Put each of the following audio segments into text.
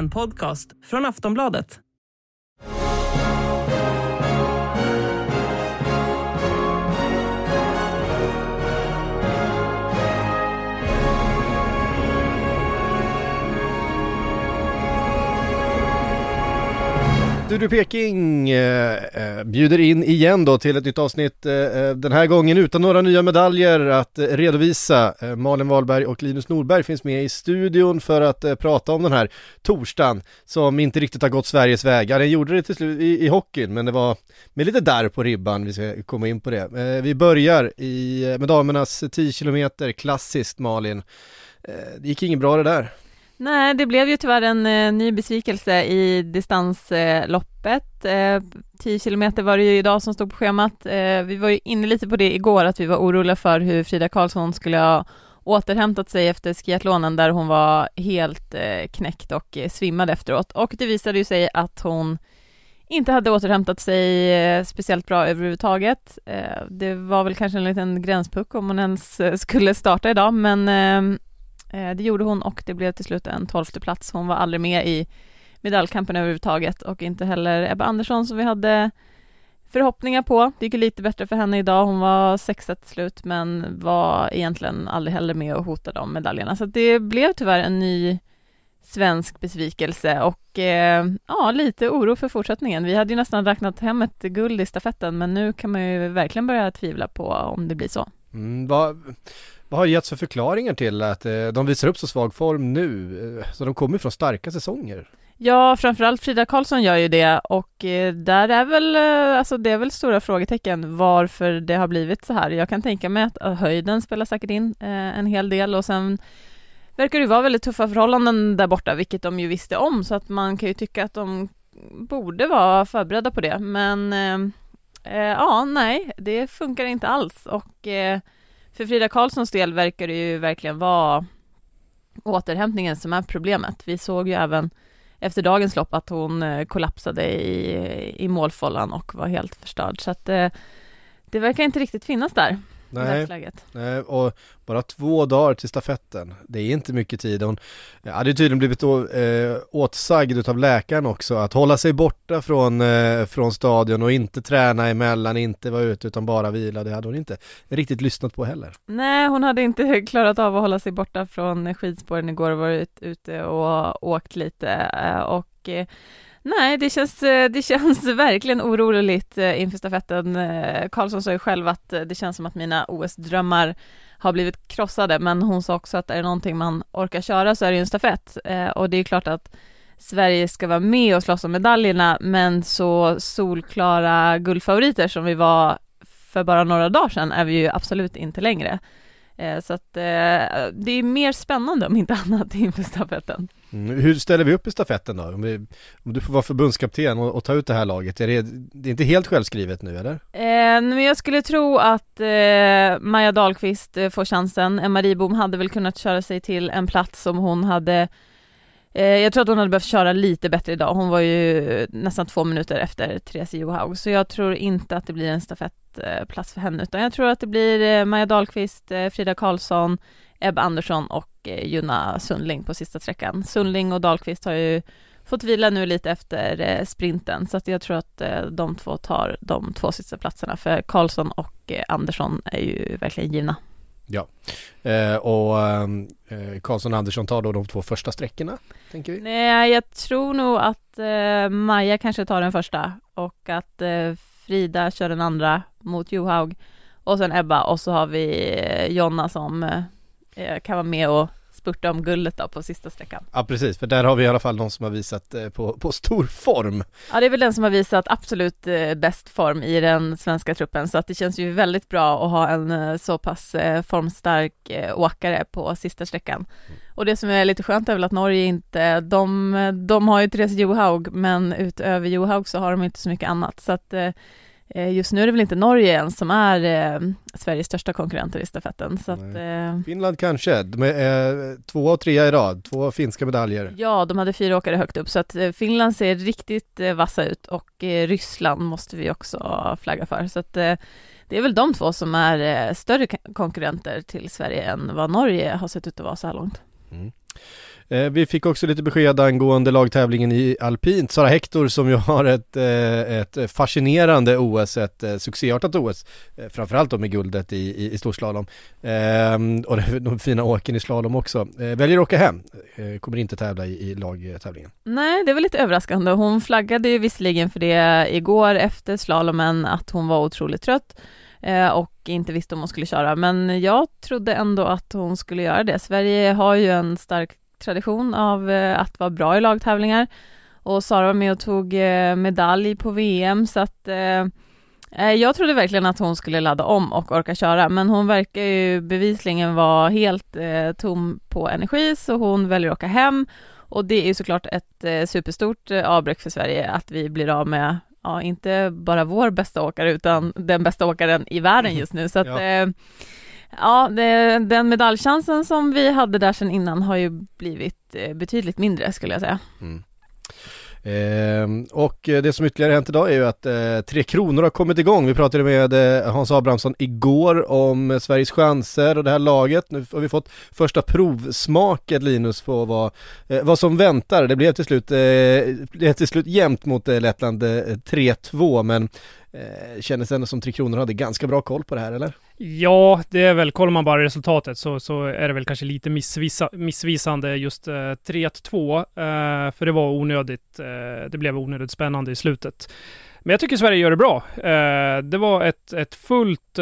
En podcast från Aftonbladet. Studio Peking bjuder in igen då till ett nytt avsnitt, den här gången utan några nya medaljer att redovisa. Malin Wahlberg och Linus Norberg finns med i studion för att prata om den här torsdagen som inte riktigt har gått Sveriges väg. Ja, den gjorde det till slut i hockeyn, men det var med lite där på ribban. Vi ska komma in på det. Vi börjar med damernas 10 kilometer, klassiskt Malin. Det gick inget bra det där. Nej, det blev ju tyvärr en ny besvikelse i distansloppet. 10 kilometer var det ju idag som stod på schemat. Vi var ju inne lite på det igår, att vi var oroliga för hur Frida Karlsson skulle ha återhämtat sig efter skiathlonen där hon var helt knäckt och svimmade efteråt. Och det visade ju sig att hon inte hade återhämtat sig speciellt bra överhuvudtaget. Det var väl kanske en liten gränspuck om hon ens skulle starta idag, men det gjorde hon och det blev till slut en 12:e plats. Hon var aldrig med i medaljkampen överhuvudtaget och inte heller Ebba Andersson som vi hade förhoppningar på. Det gick lite bättre för henne idag. Hon var 6:a till slut men var egentligen aldrig heller med och hotade om medaljerna. Så det blev tyvärr en ny svensk besvikelse och lite oro för fortsättningen. Vi hade ju nästan räknat hem ett guld i stafetten, men nu kan man ju verkligen börja tvivla på om det blir så. Vad har getts för förklaringar till att de visar upp så svag form nu? Så de kommer från starka säsonger. Ja, framförallt Frida Karlsson gör ju det och där är väl, det är väl stora frågetecken varför det har blivit så här. Jag kan tänka mig att höjden spelar säkert in en hel del och sen verkar det vara väldigt tuffa förhållanden där borta, vilket de ju visste om, så att man kan ju tycka att de borde vara förberedda på det. Men nej, det funkar inte alls och för Frida Karlssons del verkar det ju verkligen vara återhämtningen som är problemet. Vi såg ju även efter dagens lopp att hon kollapsade i målfållan och var helt förstörd. Så att det verkar inte riktigt finnas där. Nej, och bara 2 dagar till stafetten. Det är inte mycket tid. Hon hade tydligen blivit åtsagd av läkaren också att hålla sig borta från stadion och inte träna emellan, inte vara ute utan bara vila. Det hade hon inte riktigt lyssnat på heller. Nej, hon hade inte klarat av att hålla sig borta från skidspåren igår och varit ute och åkt lite och nej, det känns verkligen oroligt inför stafetten. Karlsson sa ju själv att det känns som att mina OS-drömmar har blivit krossade, men hon sa också att är det någonting man orkar köra så är det ju en stafett. Och det är klart att Sverige ska vara med och slåss om medaljerna, men så solklara guldfavoriter som vi var för bara några dagar sedan är vi ju absolut inte längre. Så att det är mer spännande om inte annat inför stafetten. Hur ställer vi upp i stafetten då? Om du får vara förbundskapten och ta ut det här laget. Det är inte helt självskrivet nu, eller? Men jag skulle tro att Maja Dahlqvist får chansen. Emma Ribom hade väl kunnat köra sig till en plats som hon hade. Jag tror att hon hade behövt köra lite bättre idag. Hon var ju nästan 2 minuter efter Therese Johaug. Så jag tror inte att det blir en stafettplats för henne. Utan jag tror att det blir Maja Dahlqvist, Frida Karlsson, Ebba Andersson och Jonna Sundling på sista sträckan. Sundling och Dahlqvist har ju fått vila nu lite efter sprinten. Så att jag tror att de två tar de 2 sista platserna. För Karlsson och Andersson är ju verkligen givna. Ja, och Karlsson och Andersson tar då de 2 första sträckorna, tänker vi? Nej, jag tror nog att Maja kanske tar den första och att Frida kör den andra mot Johaug och sen Ebba och så har vi Jonna som kan vara med och spurta om guldet då på sista sträckan. Ja, precis, för där har vi i alla fall de som har visat på stor form. Ja, det är väl den som har visat absolut bäst form i den svenska truppen, så att det känns ju väldigt bra att ha en så pass formstark åkare på sista sträckan. Och det som är lite skönt är väl att Norge inte, de har ju Therese Johaug, men utöver Johaug så har de inte så mycket annat, så att just nu är det väl inte Norge än som är Sveriges största konkurrenter i stafetten. Så att, Finland kanske. De är 2 och 3 i rad. 2 finska medaljer. Ja, de hade 4 åkare högt upp. Så att Finland ser riktigt vassa ut. Och Ryssland måste vi också flagga för. Så att det är väl de 2 som är större konkurrenter till Sverige än vad Norge har sett ut att vara så här långt. Vi fick också lite besked angående lagtävlingen i alpint. Sara Hector som ju har ett fascinerande OS, ett succéartat OS, framförallt då med guldet i storslalom. Och de fina åken i slalom också. Väljer att åka hem, kommer inte tävla i lagtävlingen. Nej, det var lite överraskande. Hon flaggade ju visserligen för det igår efter slalomen att hon var otroligt trött och inte visste om hon skulle köra. Men jag trodde ändå att hon skulle göra det. Sverige har ju en stark tradition av att vara bra i lagtävlingar, och Sara var med och tog medalj på VM, så att jag trodde verkligen att hon skulle ladda om och orka köra, men hon verkar ju bevisligen vara helt tom på energi, så hon väljer att åka hem, och det är ju såklart ett superstort avbräck för Sverige att vi blir av med inte bara vår bästa åkare utan den bästa åkaren i världen just nu, så att den medaljchansen som vi hade där sedan innan har ju blivit betydligt mindre, skulle jag säga. Och det som ytterligare hänt idag är ju att 3 kronor har kommit igång. Vi pratade med Hans Abrahamsson igår om Sveriges chanser och det här laget. Nu har vi fått första provsmaket, Linus, på vad som väntar. Det blev till slut jämnt mot Lettland 3-2, men kändes ändå som 3 kronor hade ganska bra koll på det här, eller? Ja, det är väl, kollar man bara resultatet så är det väl kanske lite missvisande just 3-2, för det var onödigt, det blev onödigt spännande i slutet. Men jag tycker Sverige gör det bra. Det var ett fullt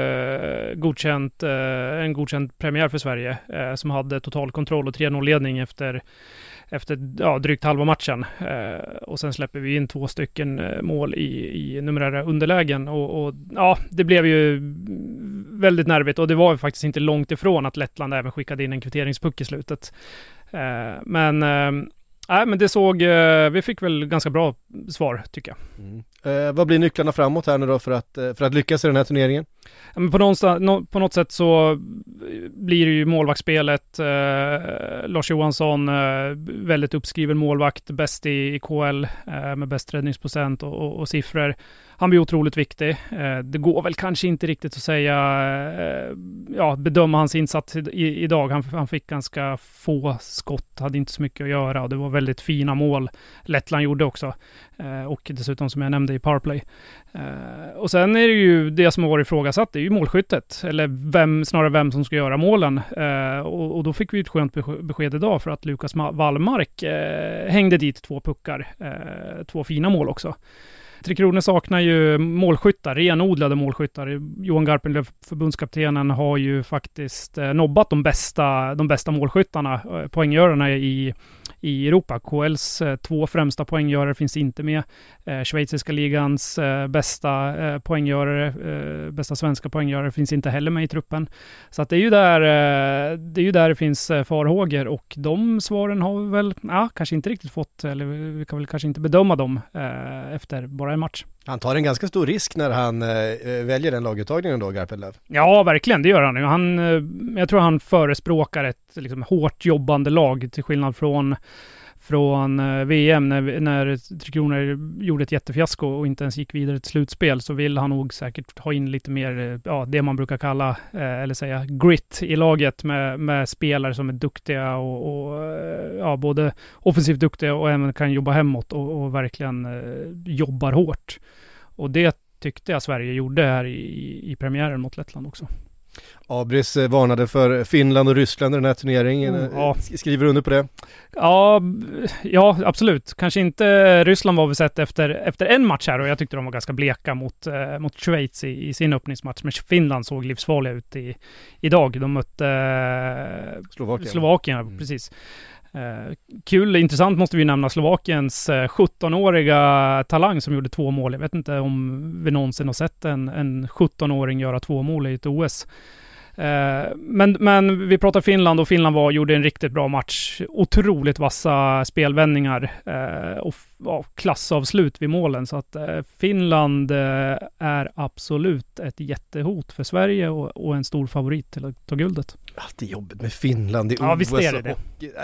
en godkänd premiär för Sverige som hade total kontroll och 3-0-ledning efter drygt halva matchen. Och sen släpper vi in 2 stycken mål i numerära underlägen. Och det blev ju väldigt nervigt, och det var faktiskt inte långt ifrån att Lettland även skickade in en kvitteringspuck i slutet. Men det vi fick väl ganska bra svar, tycker jag. Vad blir nycklarna framåt här nu då för att lyckas i den här turneringen? Men på något sätt så blir det ju målvaktsspelet. Lars Johansson, väldigt uppskriven målvakt, bäst i KL med bäst räddningsprocent och siffror. Han blir otroligt viktig. Det går väl kanske inte riktigt att säga, bedöma hans insats idag. Han fick ganska få skott, hade inte så mycket att göra, och det var väldigt fina mål Lettland gjorde också. Och dessutom, som jag nämnde, i powerplay. Och sen är det ju det som har varit ifrågasatt, det är ju målskyttet, eller snarare vem som ska göra målen. Och då fick vi ett skönt besked idag, för att Lukas Wallmark hängde dit 2 puckar, 2 fina mål också. 3 kronor saknar ju målskyttar, renodlade målskyttar. Johan Garpenlöv, förbundskaptenen, har ju faktiskt nobbat de bästa målskyttarna, poänggörarna i Europa. KLs 2 främsta poänggörare finns inte med. Schweiziska ligans bästa poänggörare, bästa svenska poänggörare, finns inte heller med i truppen. Så att det är ju där det finns farhågor, och de svaren har vi väl kanske inte riktigt fått, eller vi kan väl kanske inte bedöma dem efter bara en match. Han tar en ganska stor risk när han väljer den laguttagningen då, Garpenlöv. Ja, verkligen, det gör han. Jag tror han förespråkar ett hårt jobbande lag, till skillnad från VM när Tre Kronor gjorde ett jättefiasko och inte ens gick vidare till slutspel, så vill han nog säkert ha in lite mer det man brukar kalla eller säga grit i laget med spelare som är duktiga och både offensivt duktiga och även kan jobba hemåt och verkligen jobbar hårt. Och det tyckte jag Sverige gjorde här i premiären mot Lettland också. Abris varnade för Finland och Ryssland i den här turneringen. Skriver du under på det? Ja, absolut. Kanske inte Ryssland, var vi sett efter en match här, och jag tyckte de var ganska bleka mot Schweiz i sin öppningsmatch. Men Finland såg livsfarliga ut idag. De mötte Slovakien, precis. Kul, intressant måste vi nämna Slovakiens 17-åriga talang som gjorde 2 mål. Jag vet inte om vi någonsin har sett en 17-åring göra 2 mål i ett OS. Men vi pratar Finland, och Finland gjorde en riktigt bra match. Otroligt vassa spelvändningar och klassavslut vid målen. Så att Finland är absolut ett jättehot för Sverige och en stor favorit till att ta guldet. Det är jobbigt med Finland i OS. Ja, visst är det.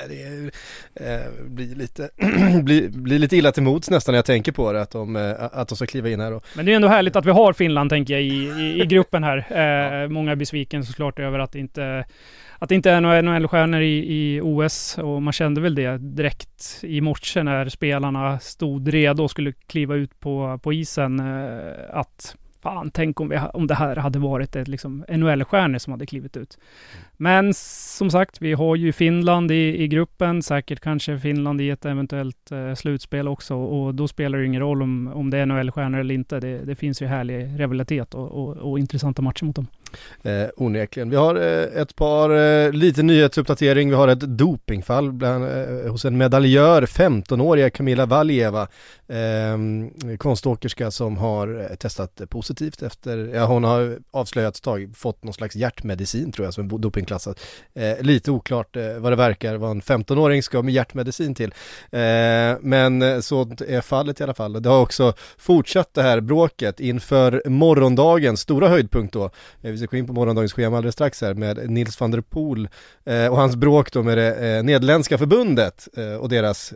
Blir lite illa till mods nästan när jag tänker på det, att de ska kliva in här. Men det är ändå härligt att vi har Finland, tänker jag, i gruppen här. Många är besviken såklart över att det inte är några NHL-stjärnor i OS, och man kände väl det direkt i morse när spelarna stod redo och skulle kliva ut på isen, att fan, tänk om det här hade varit ett liksom NHL-stjärnor som hade klivit ut. Men som sagt, vi har ju Finland i gruppen, säkert kanske Finland i ett eventuellt slutspel också, och då spelar det ingen roll om det är NHL-stjärnor eller inte. Det finns ju härlig rivalitet och intressanta matcher mot dem. Onekligen. Vi har ett par lite nyhetsuppdatering. Vi har ett dopingfall hos en medaljör, 15-åriga Kamila Valieva, konståkerska som har testat positivt efter, hon har avslöjats fått någon slags hjärtmedicin tror jag som är dopingklassad. Lite oklart vad det verkar, vad en 15-åring ska med hjärtmedicin till. Men så är fallet i alla fall. Det har också fortsatt det här bråket inför morgondagens stora höjdpunkt då. Vi ska gå in på morgondagens schema alldeles strax här med Nils van der Poel och hans bråk då med det nederländska förbundet och deras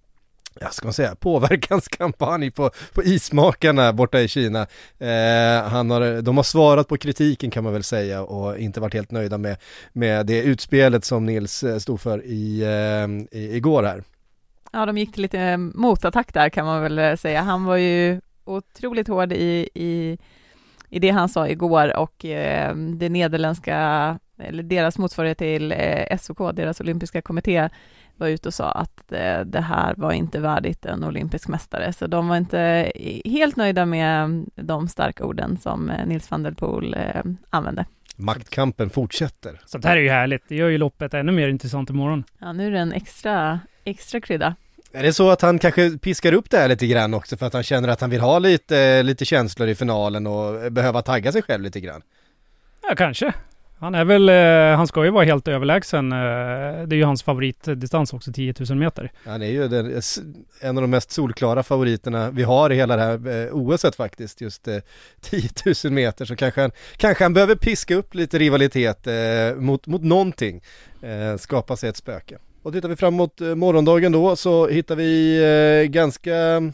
påverkanskampanj på ismakarna borta i Kina. De har svarat på kritiken kan man väl säga och inte varit helt nöjda med det utspelet som Nils stod för igår här. Ja, de gick till lite motattack där kan man väl säga. Han var ju otroligt hård i det han sa igår, och det nederländska, eller deras motsvarighet till SOK, deras olympiska kommitté, var ute och sa att det här var inte värdigt en olympisk mästare. Så de var inte helt nöjda med de starka orden som Nils van der Poel använde. Maktkampen fortsätter. Så det här är ju härligt. Det gör ju loppet ännu mer intressant imorgon. Ja, nu är det en extra krydda. Är det så att han kanske piskar upp det här lite grann också för att han känner att han vill ha lite känslor i finalen och behöva tagga sig själv lite grann? Ja, kanske. Han ska ju vara helt överlägsen. Det är ju hans favoritdistans också, 10 000 meter. Han är ju en av de mest solklara favoriterna vi har i hela det här OS:et faktiskt. Just 10 000 meter. Så kanske han behöver piska upp lite rivalitet mot någonting. Skapa sig ett spöke. Och tittar vi fram mot morgondagen då så hittar vi ganska...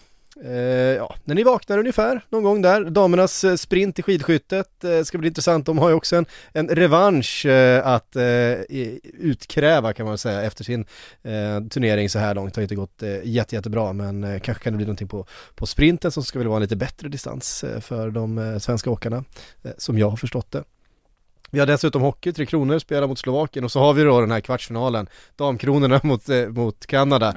när ni vaknar ungefär någon gång där, damernas sprint i skidskyttet ska bli intressant. De har ju också en revansch att utkräva kan man säga efter sin turnering så här långt. Det har inte gått jättebra, men kanske kan det bli någonting på sprinten som ska väl vara en lite bättre distans för de svenska åkarna som jag har förstått det. Vi har dessutom hockey, 3 Kronor spelar mot Slovakien och så har vi då den här kvartsfinalen, damkronorna mot Kanada.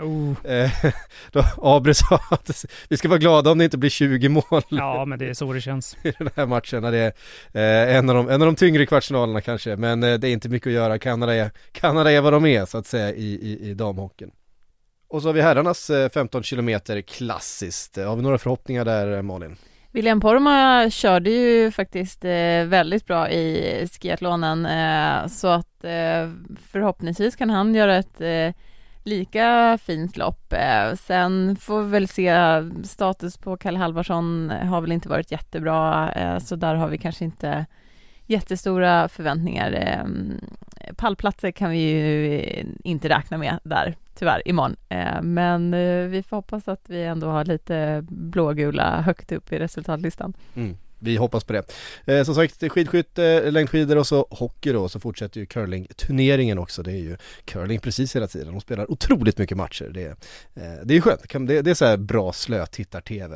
Då Abri sa att vi ska vara glada om det inte blir 20 mål. Ja, men det är så det känns. I den här matchen, när det är en av de tyngre kvartsfinalerna kanske, men det är inte mycket att göra. Kanada är vad de är så att säga i damhockeyn. Och så har vi herrarnas 15 kilometer klassiskt. Har vi några förhoppningar där, Malin? William Poromaa körde ju faktiskt väldigt bra i skiathlonen, så att förhoppningsvis kan han göra ett lika fint lopp. Sen får vi väl se, status på Kalle Halvarsson har väl inte varit jättebra, så där har vi kanske inte jättestora förväntningar. Pallplatser kan vi ju inte räkna med där, tyvärr, imorgon. Men vi får hoppas att vi ändå har lite blågula högt upp i resultatlistan. Vi hoppas på det. Som sagt, skidskytte, längdskidor och så hockey då, så fortsätter ju curling-turneringen också. Det är ju curling precis hela tiden. De spelar otroligt mycket matcher. Det är ju skönt. Det är så här bra slötittar-tv.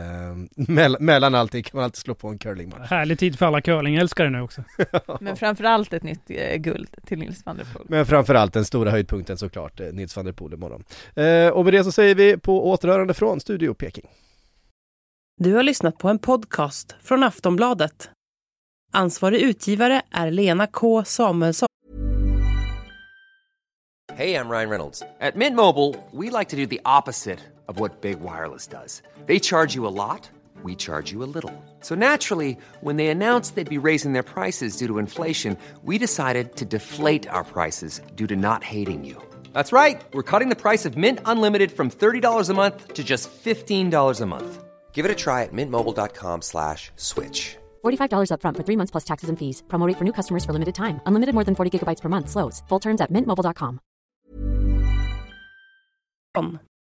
Mellan allting kan man alltid slå på en curlingmatch. Härlig tid för alla curlingälskare nu också. Men framförallt ett nytt guld till Nils van der Poel. Men framförallt den stora höjdpunkten såklart, Nils van der Poel imorgon. Och med det så säger vi på återhörande från Studio Peking. Du har lyssnat på en podcast från Aftonbladet. Ansvarig utgivare är Lena K. Samuelsson. Hey, I'm Ryan Reynolds. At Mint Mobile, we like to do the opposite of what Big Wireless does. They charge you a lot, we charge you a little. So naturally, when they announced they'd be raising their prices due to inflation, we decided to deflate our prices due to not hating you. That's right. We're cutting the price of Mint Unlimited from $30 a month to just $15 a month. Give it a try at mintmobile.com/switch. $45 up front for 3 months plus taxes and fees. Promo rate for new customers for limited time. Unlimited more than 40 gigabytes per month slows. Full terms at mintmobile.com.